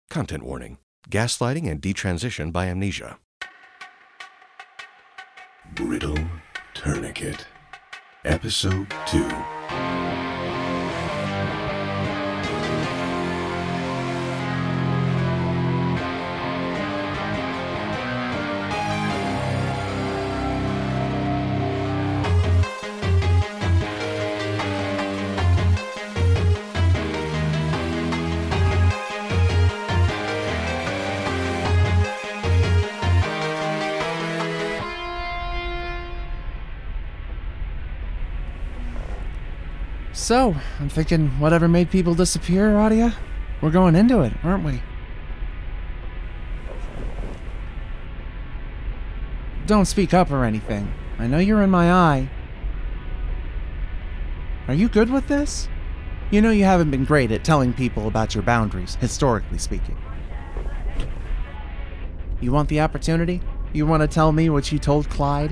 Content warning. Gaslighting and detransition by amnesia. Brittle Tourniquet. Episode 2. So, I'm thinking whatever made people disappear, Radia, we're going into it, aren't we? Don't speak up or anything. I know you're in my eye. Are you good with this? You know you haven't been great at telling people about your boundaries, historically speaking. You want the opportunity? You want to tell me what you told Clyde?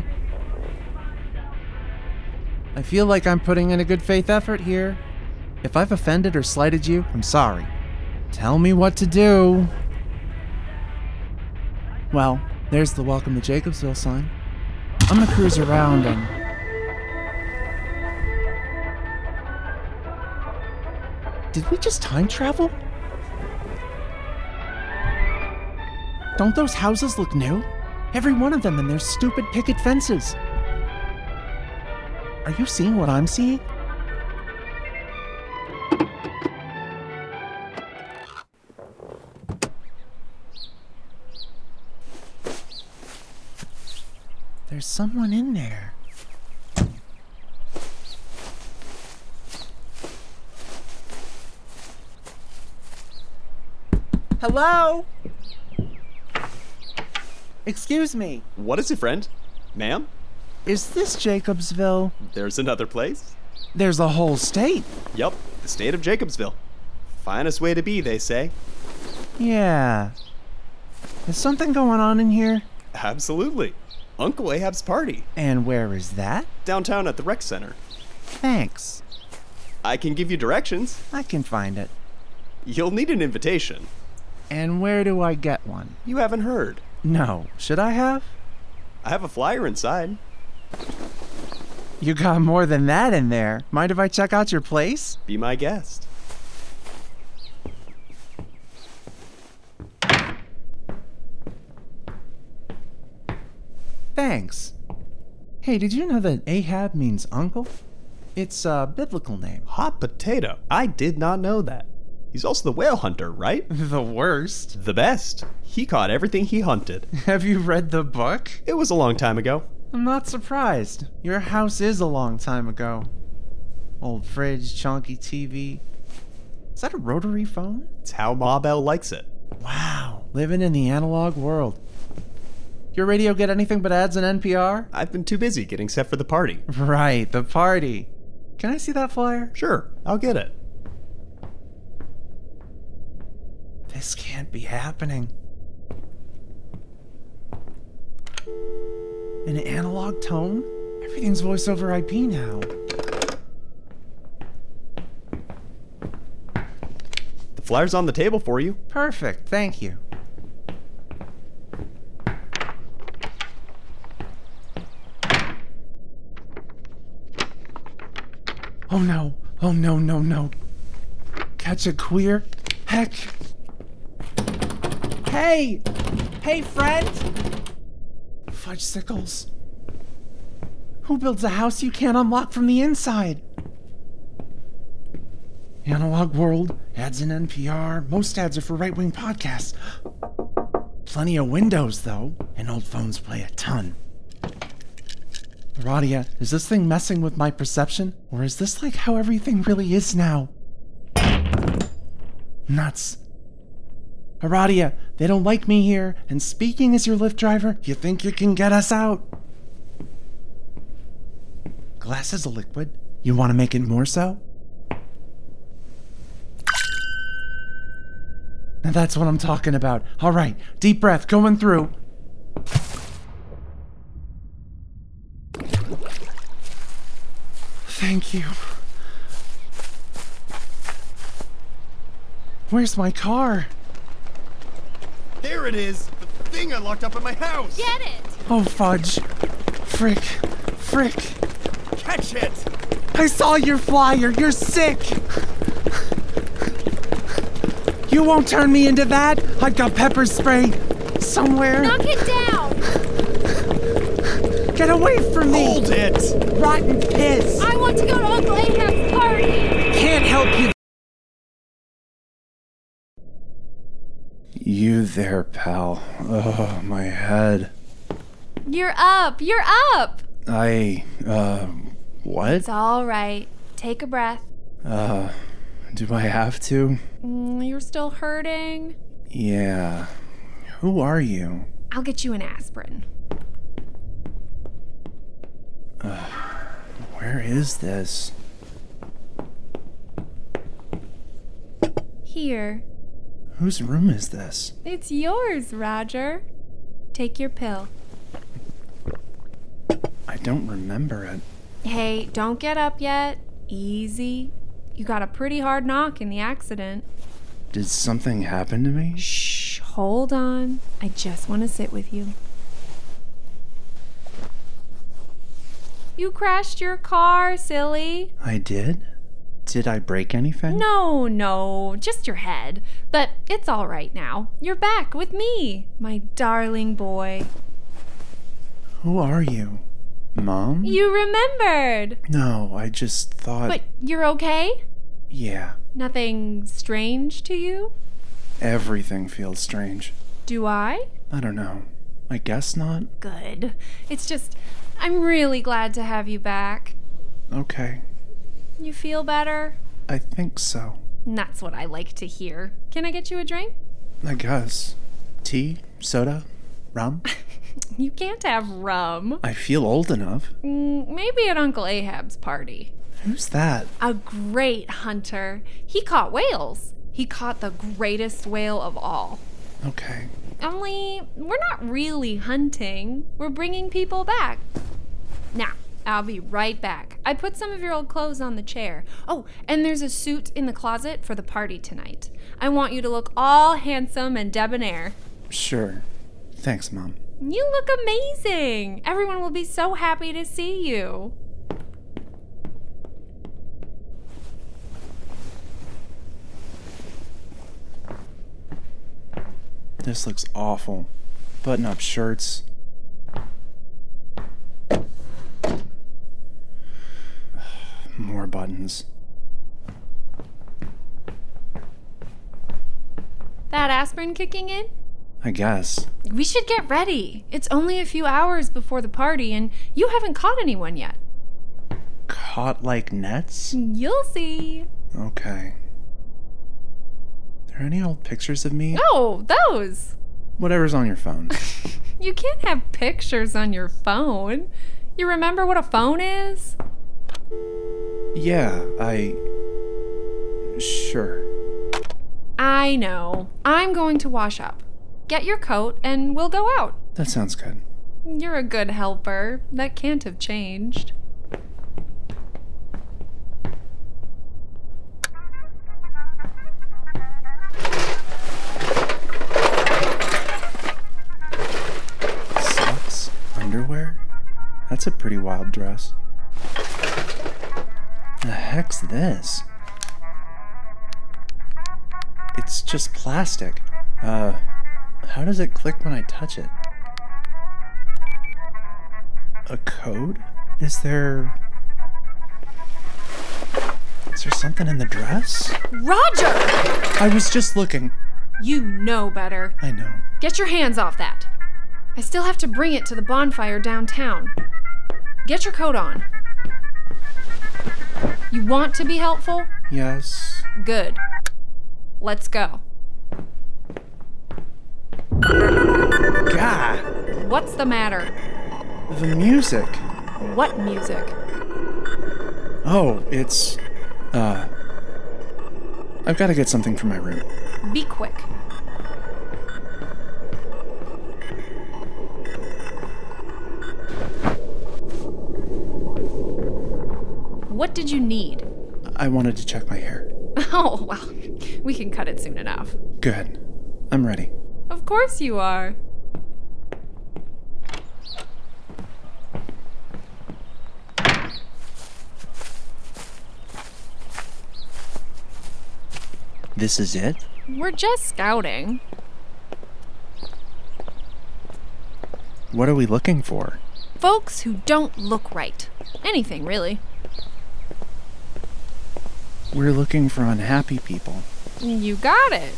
I feel like I'm putting in a good faith effort here. If I've offended or slighted you, I'm sorry. Tell me what to do. Well, there's the Welcome to Jacobsville sign. I'm gonna cruise around and... Did we just time travel? Don't those houses look new? Every one of them and their stupid picket fences. Are you seeing what I'm seeing? There's someone in there. Hello? Excuse me. What is it, friend? Ma'am? Is this Jacobsville? There's another place? There's a whole state. Yup, the state of Jacobsville. Finest way to be, they say. Yeah. Is something going on in here? Absolutely. Uncle Ahab's party. And where is that? Downtown at the rec center. Thanks. I can give you directions. I can find it. You'll need an invitation. And where do I get one? You haven't heard. No. Should I have? I have a flyer inside. You got more than that in there. Mind if I check out your place? Be my guest. Thanks. Hey, did you know that Ahab means uncle? It's a biblical name. Hot potato. I did not know that. He's also the whale hunter, right? The worst. The best. He caught everything he hunted. Have you read the book? It was a long time ago. I'm not surprised. Your house is a long time ago. Old fridge, chunky TV. Is that a rotary phone? It's how Ma Bell likes it. Wow, living in the analog world. Your radio get anything but ads and NPR? I've been too busy getting set for the party. Right, the party. Can I see that flyer? Sure, I'll get it. This can't be happening. An analog tone? Everything's voice over IP now. The flyer's on the table for you. Perfect, thank you. Oh no, oh no, no, no. Catch a queer? Heck. Hey! Hey, friend! Fudgesicles. Who builds a house you can't unlock from the inside? Analog world, ads in NPR, most ads are for right-wing podcasts. Plenty of windows, though, and old phones play a ton. Radia, is this thing messing with my perception? Or is this like how everything really is now? Nuts. Radia, they don't like me here, and speaking as your Lyft driver, you think you can get us out? Glass is a liquid. You want to make it more so? Now that's what I'm talking about. All right, deep breath, going through. Thank you. Where's my car? There it is! The thing I locked up at my house! Get it! Oh, fudge. Frick. Catch it! I saw your flyer. You're sick. You won't turn me into that. I've got pepper spray somewhere. Knock it down! Get away from me. Hold it! Rotten piss. I want to go to Uncle Ahab's party! Can't help you. You there, pal. Oh, my head. You're up! You're up! What? It's all right. Take a breath. Do I have to? You're still hurting? Yeah. Who are you? I'll get you an aspirin. Where is this? Here. Whose room is this? It's yours, Roger. Take your pill. I don't remember it. Hey, don't get up yet. Easy. You got a pretty hard knock in the accident. Did something happen to me? Shh, hold on. I just want to sit with you. You crashed your car, silly. I did? Did I break anything? No, just your head. But it's all right now. You're back with me, my darling boy. Who are you? Mom? You remembered. No, I just thought... But you're okay? Yeah, Nothing strange to you? everything feels strange. Do I? I don't know. I guess not. Good. It's just, I'm really glad to have you back. Okay, You feel better? I think so. That's what I like to hear. Can I get you a drink? I guess. Tea? Soda? Rum? You can't have rum. I feel old enough. Maybe at Uncle Ahab's party. Who's that? A great hunter. He caught whales. He caught the greatest whale of all. Okay. Only, we're not really hunting. We're bringing people back. Now, I'll be right back. I put some of your old clothes on the chair. Oh, and there's a suit in the closet for the party tonight. I want you to look all handsome and debonair. Sure. Thanks, Mom. You look amazing. Everyone will be so happy to see you. This looks awful. Button-up shirts. More buttons. That aspirin kicking in? I guess. We should get ready. It's only a few hours before the party, and you haven't caught anyone yet. Caught like nets? You'll see. Okay. Are there any old pictures of me? Oh, those. Whatever's on your phone. You can't have pictures on your phone. You remember what a phone is? Yeah, Sure. I know. I'm going to wash up. Get your coat and we'll go out. That sounds good. You're a good helper. That can't have changed. Socks? Underwear? That's a pretty wild dress. The heck's this? It's just plastic. How does it click when I touch it? A code? Is there something in the dress? Roger! I was just looking. You know better. I know. Get your hands off that. I still have to bring it to the bonfire downtown. Get your coat on. You want to be helpful? Yes. Good. Let's go. God! What's the matter? The music. What music? Oh, it's... I've got to get something from my room. Be quick. What did you need? I wanted to check my hair. Oh, well, we can cut it soon enough. Good. I'm ready. Of Of course you are. This is it? We're just scouting. What are we looking for? Folks who don't look right. Anything, really. We're looking for unhappy people. You got it.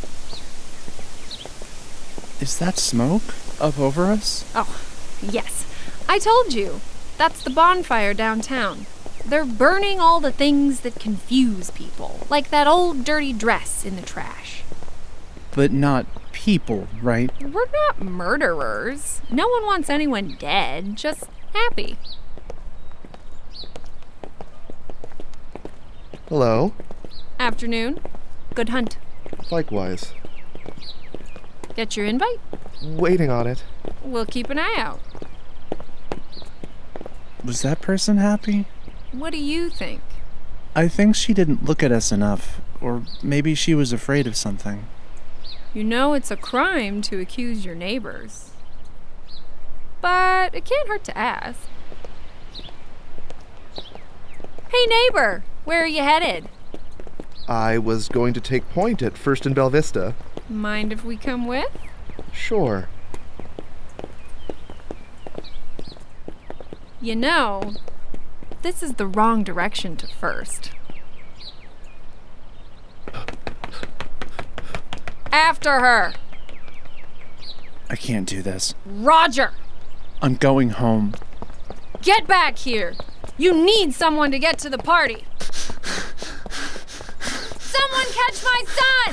Is that smoke up over us? Oh, yes. I told you. That's the bonfire downtown. They're burning all the things that confuse people, like that old dirty dress in the trash. But not people, right? We're not murderers. No one wants anyone dead, just happy. Hello. Afternoon. Good hunt. Likewise. Get your invite? Waiting on it. We'll keep an eye out. Was that person happy? What do you think? I think she didn't look at us enough, or maybe she was afraid of something. You know it's a crime to accuse your neighbors. But it can't hurt to ask. Hey neighbor, where are you headed? I was going to take point at First and Bella Vista. Mind if we come with? Sure. You know, this is the wrong direction to First. After her! I can't do this. Roger! I'm going home. Get back here! You need someone to get to the party! Someone catch my son!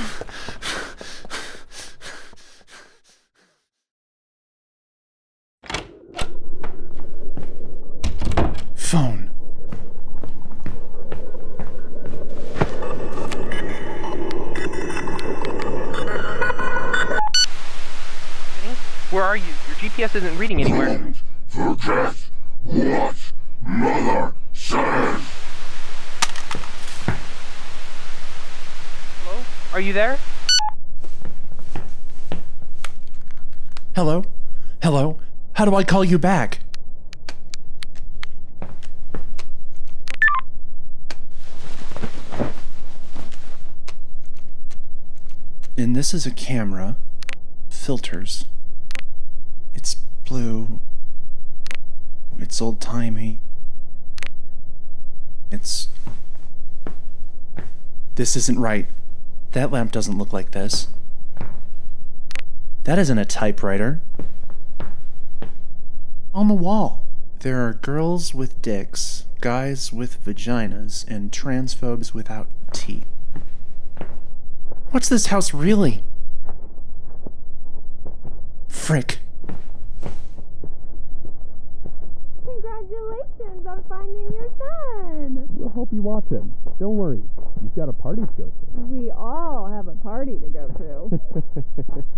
Phone. Where are you? Your GPS isn't reading anywhere. Forget what Mother said. Hello? Are you there? Hello? Hello? How do I call you back? And this is a camera. Filters. It's blue. It's old-timey. This isn't right. That lamp doesn't look like this. That isn't a typewriter. On the wall, there are girls with dicks, guys with vaginas, and transphobes without teeth. What's this house really? Frick. Congratulations on finding your son! We'll help you watch him. Don't worry. You've got a party to go to. We all have a party to go to.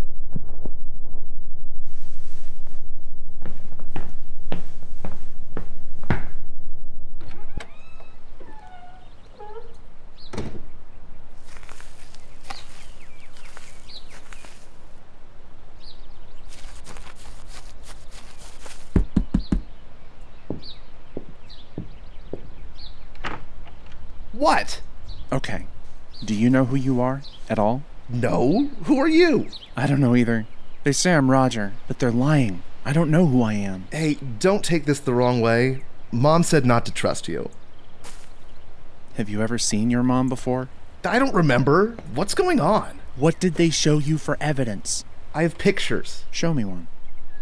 What? Okay. Do you know who you are at all? No? Who are you? I don't know either. They say I'm Roger, but they're lying. I don't know who I am. Hey, don't take this the wrong way. Mom said not to trust you. Have you ever seen your mom before? I don't remember. What's going on? What did they show you for evidence? I have pictures. Show me one.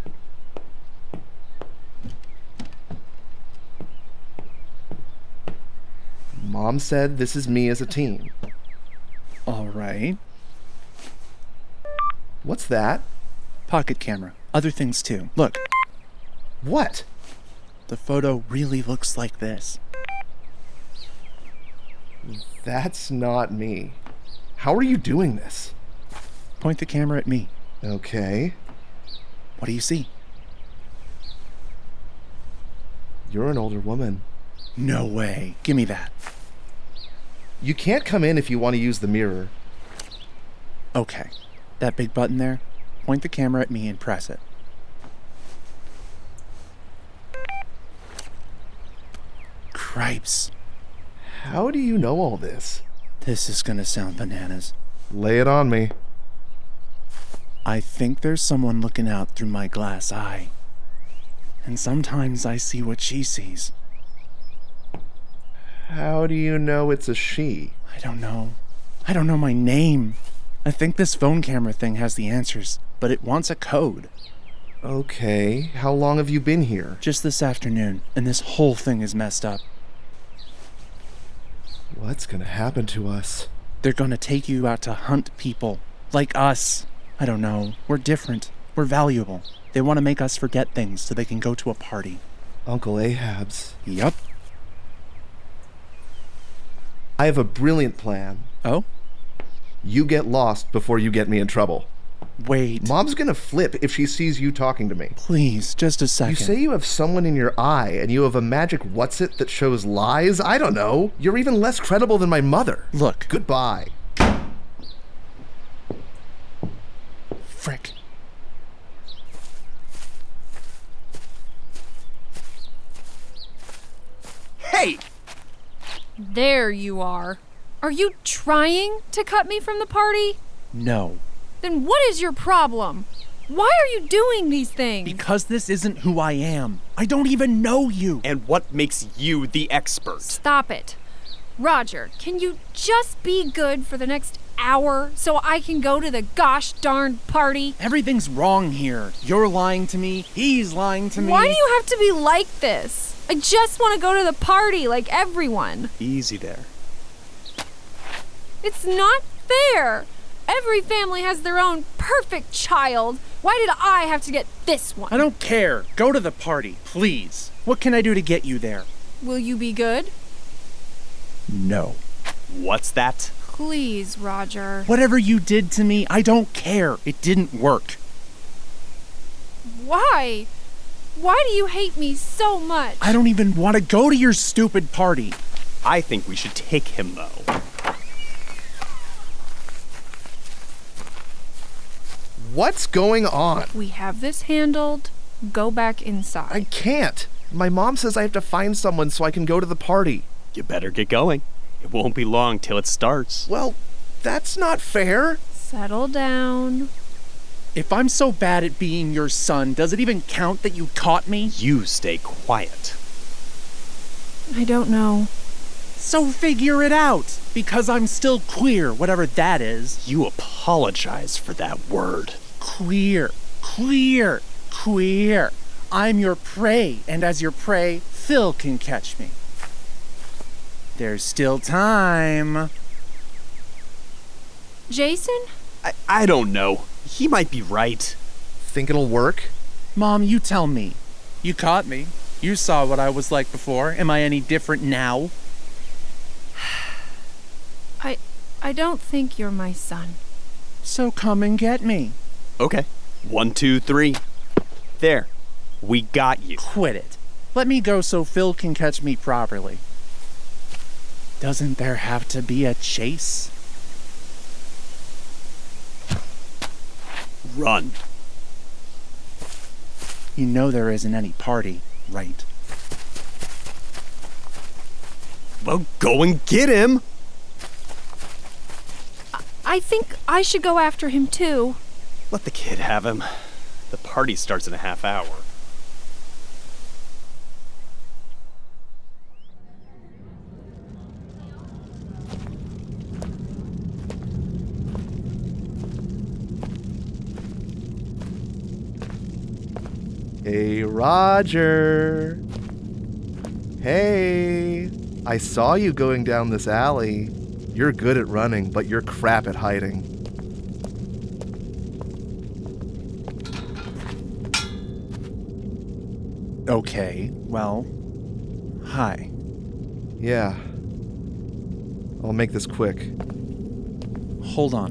Mom said this is me as a teen. All right. What's that? Pocket camera. Other things too. Look, What? the photo really looks like this. That's not me. How are you doing this? Point the camera at me. Okay. What do you see? You're an older woman. No way. Give me that. You can't come in if you want to use the mirror. Okay. That big button there? Point the camera at me and press it. Cripes. How do you know all this? This is gonna sound bananas. Lay it on me. I think there's someone looking out through my glass eye. And sometimes I see what she sees. How do you know it's a she? I don't know. I don't know my name. I think this phone camera thing has the answers, but it wants a code. Okay, how long have you been here? Just this afternoon, and this whole thing is messed up. What's gonna happen to us? They're gonna take you out to hunt people. Like us. I don't know. We're different. We're valuable. They want to make us forget things so they can go to a party. Uncle Ahab's. Yup. I have a brilliant plan. Oh? You get lost before you get me in trouble. Wait. Mom's gonna flip if she sees you talking to me. Please, just a second. You say you have someone in your eye and you have a magic what's-it that shows lies? I don't know. You're even less credible than my mother. Look. Goodbye. Frick. Hey! There you are. Are you trying to cut me from the party? No. Then what is your problem? Why are you doing these things? Because this isn't who I am. I don't even know you. And what makes you the expert? Stop it. Roger, can you just be good for the next hour so I can go to the gosh darn party? Everything's wrong here. You're lying to me. He's lying to me. Why do you have to be like this? I just want to go to the party like everyone. Easy there. It's not fair. Every family has their own perfect child. Why did I have to get this one? I don't care. Go to the party, please. What can I do to get you there? Will you be good? No. What's that? Please, Roger. Whatever you did to me, I don't care. It didn't work. Why? Why do you hate me so much? I don't even want to go to your stupid party. I think we should take him, though. What's going on? We have this handled. Go back inside. I can't. My mom says I have to find someone so I can go to the party. You better get going. It won't be long till it starts. Well, that's not fair. Settle down. If I'm so bad at being your son, does it even count that you caught me? You stay quiet. I don't know. So figure it out, because I'm still queer, whatever that is. You apologize for that word. Queer, queer, queer. I'm your prey, and as your prey, Phil can catch me. There's still time. Jason? I don't know. He might be right. Think it'll work? Mom, you tell me. You caught me. You saw what I was like before. Am I any different now? I don't think you're my son. So come and get me. Okay. 1, 2, 3. There. We got you. Quit it. Let me go so Phil can catch me properly. Doesn't there have to be a chase? Run. You know there isn't any party, right? Well, go and get him. I think I should go after him too. Let the kid have him. The party starts in a half hour. Hey, Roger. Hey, I saw you going down this alley. You're good at running, but you're crap at hiding. Okay, well, hi. Yeah. I'll make this quick. Hold on.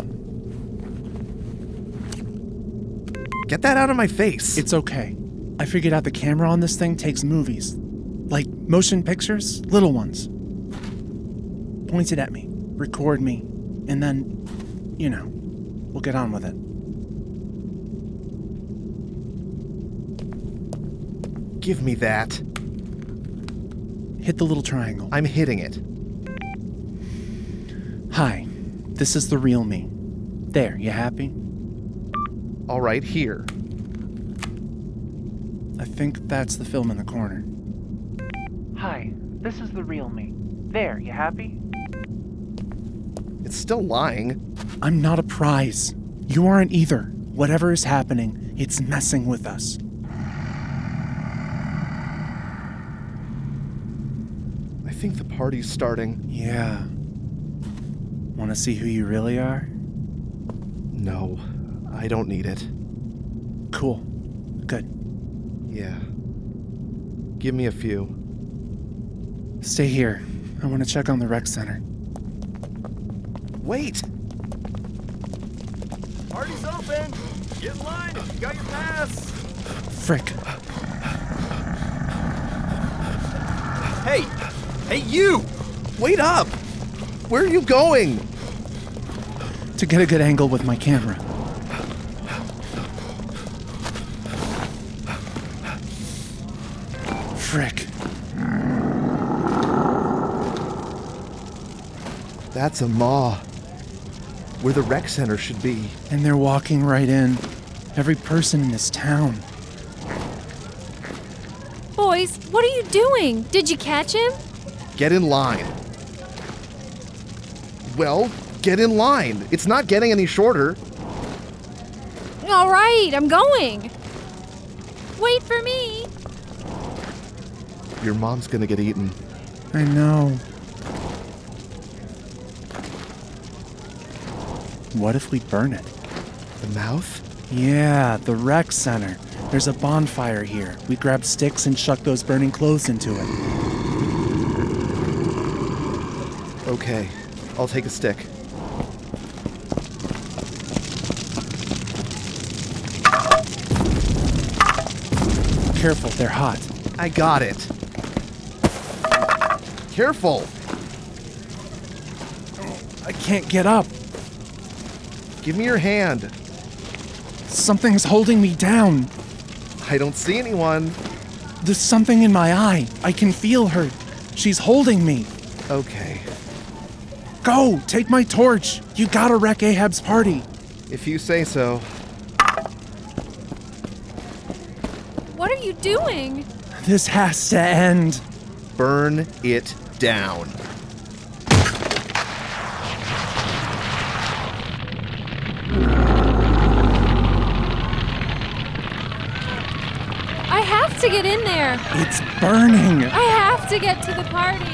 Get that out of my face. It's okay. I figured out the camera on this thing takes movies. Like motion pictures, little ones. Point it at me, record me, and then, we'll get on with it. Give me that. Hit the little triangle. I'm hitting it. Hi, this is the real me. There, you happy? All right, here. I think that's the film in the corner. Hi, this is the real me. There, you happy? It's still lying. I'm not a prize. You aren't either. Whatever is happening, it's messing with us. I think the party's starting. Yeah. Want to see who you really are? No, I don't need it. Cool. Good. Yeah. Give me a few. Stay here. I want to check on the rec center. Wait! Party's open! Get in line if you got your pass! Frick. Hey! Hey, you! Wait up! Where are you going? To get a good angle with my camera. Frick. That's a maw. Where the rec center should be. And they're walking right in. Every person in this town. Boys, what are you doing? Did you catch him? Get in line. Well, get in line. It's not getting any shorter. All right, I'm going. Wait for me. Your mom's gonna get eaten. I know. What if we burn it? The mouth? Yeah, the rec center. There's a bonfire here. We grab sticks and chuck those burning clothes into it. Okay, I'll take a stick. Careful, they're hot. I got it. Careful! I can't get up. Give me your hand. Something's holding me down. I don't see anyone. There's something in my eye. I can feel her. She's holding me. Okay, Go, take my torch. You gotta wreck Ahab's party. if you say so. What are you doing? This has to end. Burn it down. I have to get in there. It's burning. I have to get to the party.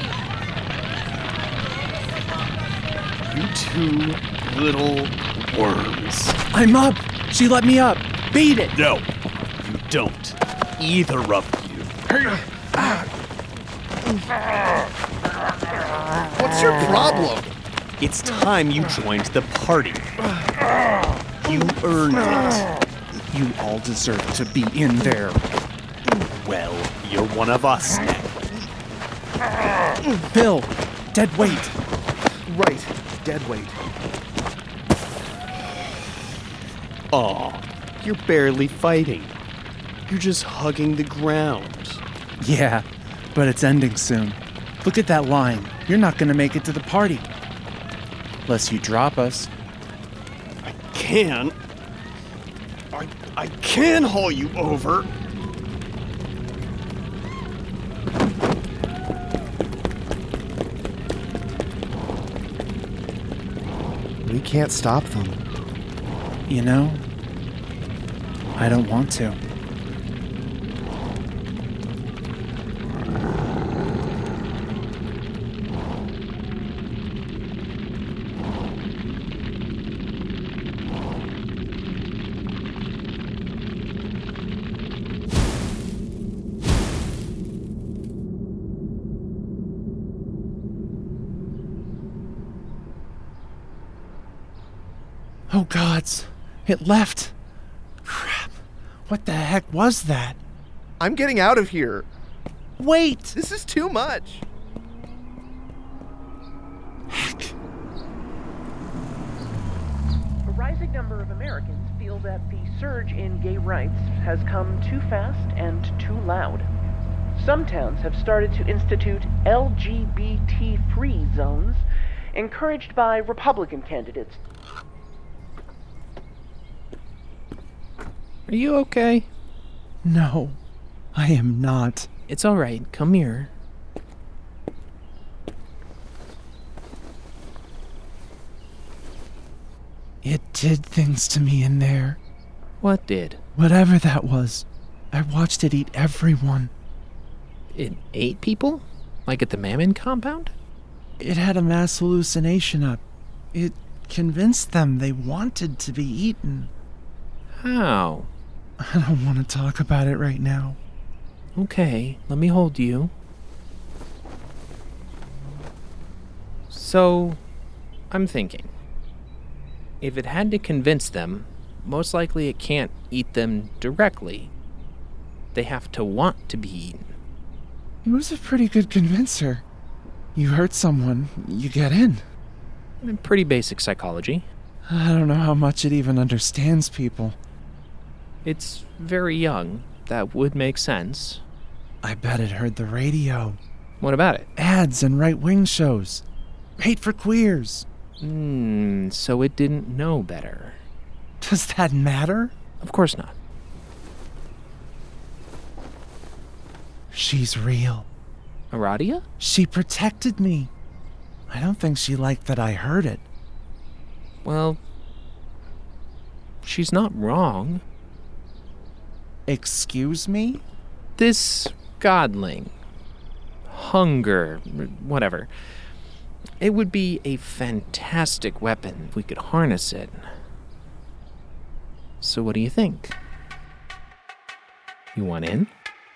You two little worms. I'm up. She let me up. Beat it. No, you don't. Either of you. What's your problem? It's time you joined the party. You earned it. You all deserve to be in there. Well, you're one of us now. Bill, dead weight. Right, dead weight. Aw, you're barely fighting. You're just hugging the ground. Yeah, but it's ending soon. Look at that line. You're not gonna make it to the party. Unless you drop us. Can. I can haul you over. We can't stop them. You know, I don't want to. Oh gods, it left. Crap, what the heck was that? I'm getting out of here. Wait! This is too much. Heck. A rising number of Americans feel that the surge in gay rights has come too fast and too loud. Some towns have started to institute LGBT-free zones, encouraged by Republican candidates. Are you okay? No, I am not. It's all right. Come here. It did things to me in there. What did? Whatever that was. I watched it eat everyone. It ate people? Like at the Mammon compound? It had a mass hallucination up. It convinced them they wanted to be eaten. How? I don't want to talk about it right now. Okay, let me hold you. So, I'm thinking. If it had to convince them, most likely it can't eat them directly. They have to want to be eaten. He was a pretty good convincer. You hurt someone, you get in. Pretty basic psychology. I don't know how much it even understands people. It's very young. That would make sense. I bet it heard the radio. What about it? Ads and right-wing shows. Hate for queers. So it didn't know better. Does that matter? Of course not. She's real. Aradia? She protected me. I don't think she liked that I heard it. Well, she's not wrong. Excuse me? This godling, hunger, whatever, it would be a fantastic weapon if we could harness it. So what do you think? You want in?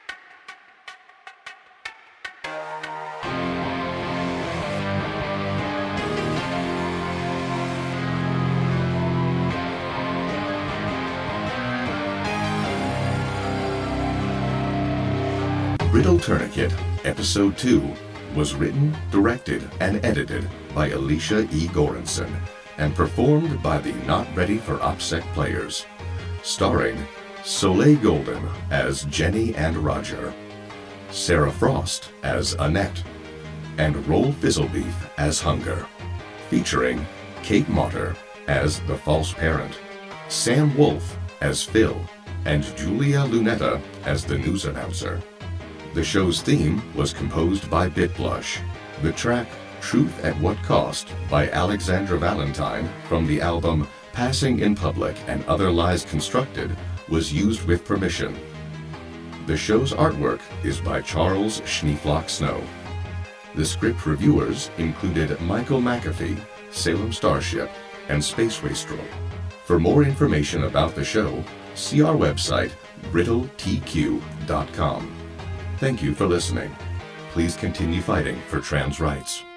Riddle Tourniquet, Episode 2, was written, directed, and edited by Alicia E. Goranson, and performed by the Not Ready for OPSEC players, starring Soleil Golden as Jenny and Roger, Sarah Frost as Annette, and Roll Fizzlebeef as Hunger, featuring Kate Motter as the false parent, Sam Wolf as Phil, and Julia Lunetta as the news announcer. The show's theme was composed by Bitblush. The track Truth at What Cost by Alexandra Valentine from the album Passing in Public and Other Lies Constructed was used with permission. The show's artwork is by Charles Schneeflock Snow. The script reviewers included Michael McAfee, Salem Starship, and Space Wastrel. For more information about the show, see our website, riddletq.com. Thank you for listening. Please continue fighting for trans rights.